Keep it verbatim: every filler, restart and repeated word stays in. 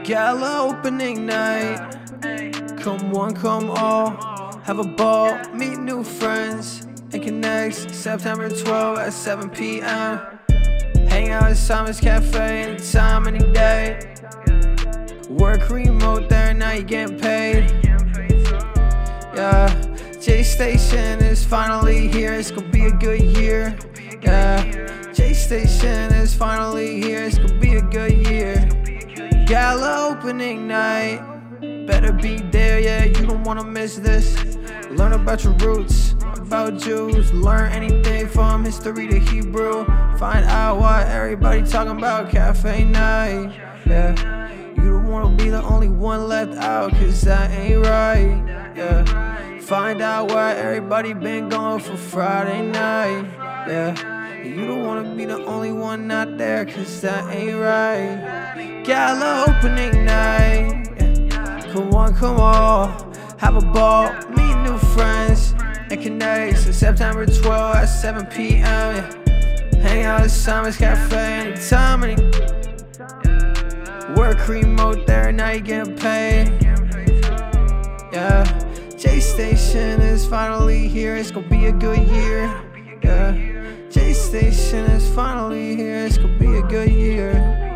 Gala opening night. Come one, come all, have a ball, meet new friends, and connect. September twelfth at seven p m Hang out at Simon's Cafe anytime, any day. Work remote there, now you getting paid. Yeah, J Station is finally here, it's gonna be a good year. Yeah, J Station is finally here, it's gonna be a good year. Gala opening night, better be there, yeah, you don't wanna miss this. Learn about your roots, about Jews, learn anything from history to Hebrew. Find out why everybody talking about cafe night. Yeah, you don't wanna be the only one left out, cause that ain't right. Yeah, find out why everybody been going for Friday night. Yeah, you don't wanna be the only one not there, cause that ain't right. Gala opening night. Come on, come on, have a ball, meet new friends, and connect. So September twelfth at seven p m Yeah. Hang out at Simon's Cafe anytime, any work remote there, now you getting paid. Yeah, J Station is finally here, it's gonna be a good year. Yeah, J Station is finally here, it's gonna be a good year.